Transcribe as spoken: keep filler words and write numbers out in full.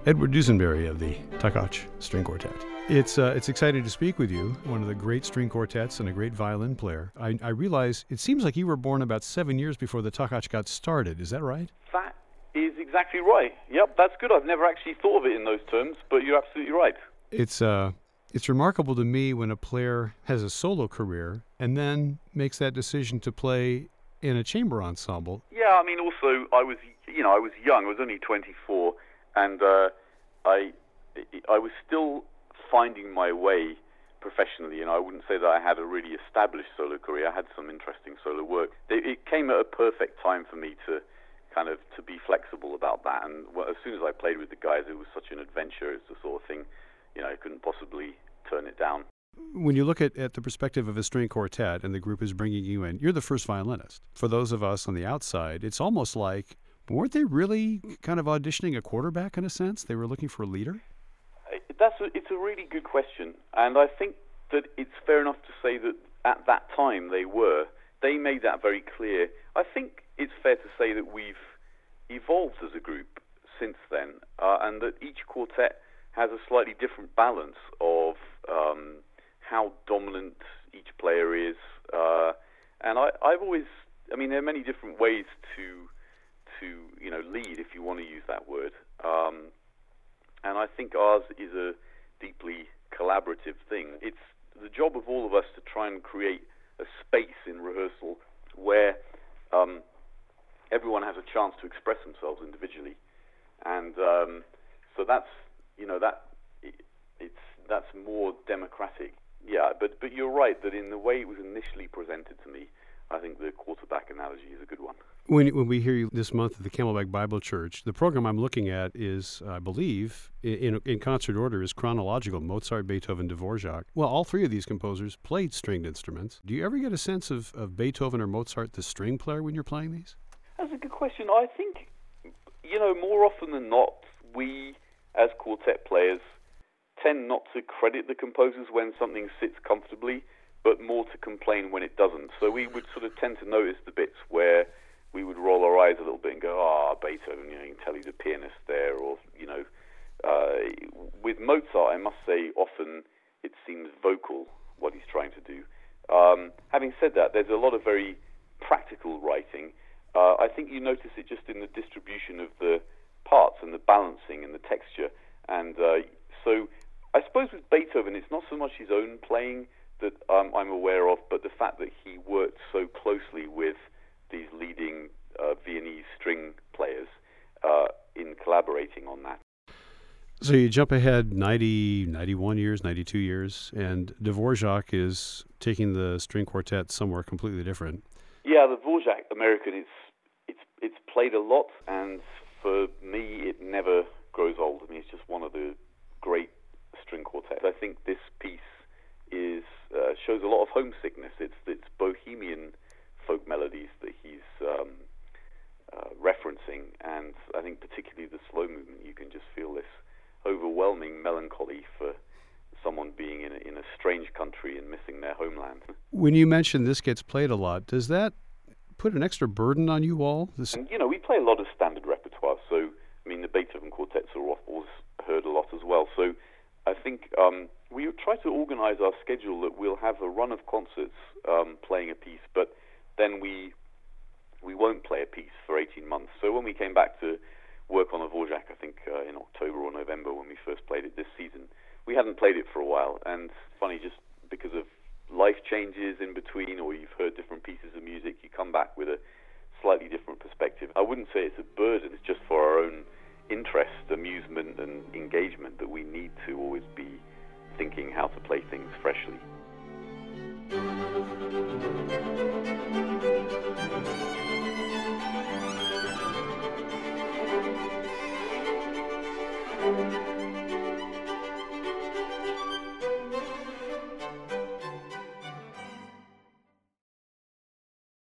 Edward Dusenberry of the Tkach String Quartet. It's uh, it's exciting to speak with you, one of the great string quartets and a great violin player. I, I realize it seems like you were born about seven years before the Tkach got started. Is that right? That is exactly right. Yep, that's good. I've never actually thought of it in those terms, but you're absolutely right. It's uh, it's remarkable to me when a player has a solo career and then makes that decision to play in a chamber ensemble. Yeah, I mean, also, I was, you know, I was young. I was only twenty-four, and uh, I, I was still finding my way professionally, and I wouldn't say that I had a really established solo career. I had some interesting solo work. It, it came at a perfect time for me to kind of to be flexible about that. And well, as soon as I played with the guys, it was such an adventure. It's the sort of thing, you know, I couldn't possibly turn it down. When you look at, at the perspective of a string quartet and the group is bringing you in, you're the first violinist. For those of us on the outside, it's almost like, weren't they really kind of auditioning a quarterback in a sense? They were looking for a leader? That's a, it's a really good question, and I think that it's fair enough to say that at that time they were. They made that very clear. I think it's fair to say that we've evolved as a group since then, uh, and that each quartet has a slightly different balance of um, how dominant each player is. Uh, and I, I've always, I mean, there are many different ways to, to you know, lead, if you want to use that word. Um, And I think ours is a deeply collaborative thing. It's the job of all of us to try and create a space in rehearsal where um, everyone has a chance to express themselves individually. And um, so that's, you know, that it, it's that's more democratic. Yeah, but, but you're right that in the way it was initially presented to me, I think the quarterback analogy is a good one. When when we hear you this month at the Camelback Bible Church, the program I'm looking at is, I believe, in, in concert order, is chronological: Mozart, Beethoven, Dvorak. Well, all three of these composers played stringed instruments. Do you ever get a sense of, of Beethoven or Mozart, the string player, when you're playing these? That's a good question. I think, you know, more often than not, we, as quartet players, tend not to credit the composers when something sits comfortably, but more to complain when it doesn't. So we would sort of tend to notice the bits where we would roll our eyes a little bit and go, ah, oh, Beethoven, you know, you can tell he's a pianist there, or, you know. Uh, with Mozart, I must say, often it seems vocal, what he's trying to do. Um, having said that, there's a lot of very practical writing. Uh, I think you notice it just in the distribution of the parts and the balancing and the texture. And uh, so I suppose with Beethoven, it's not so much his own playing that um, I'm aware of, but the fact that he worked so closely with these leading uh, Viennese string players uh, in collaborating on that. So you jump ahead ninety, ninety-one years, ninety-two years, and Dvorak is taking the string quartet somewhere completely different. Yeah, the Dvorak American, it's, it's, it's played a lot, and for me, it never grows old. I mean, it's just one of the great string quartets. I think this piece is uh, shows a lot of homesickness. It's it's bohemian folk melodies that he's um, uh, referencing, and I think particularly the slow movement, you can just feel this overwhelming melancholy for someone being in a, in a strange country and missing their homeland. When you mentioned this gets played a lot, does that put an extra burden on you all? This... And, you know, we play a lot of standard repertoire, so, I mean, the Beethoven quartets are always heard a lot as well, so I think um, we try to organize our schedule that we'll have a run of concerts um, playing a piece, but then we we won't play a piece for eighteen months. So when we came back to work on a Dvorak, I think uh, in October or November when we first played it this season, we hadn't played it for a while. And funny, just because of life changes in between, or you've heard different pieces of music, you come back with a slightly different perspective. I wouldn't say it's a burden, it's just for our own interest, amusement, and engagement that we need to always be thinking how to play things freshly.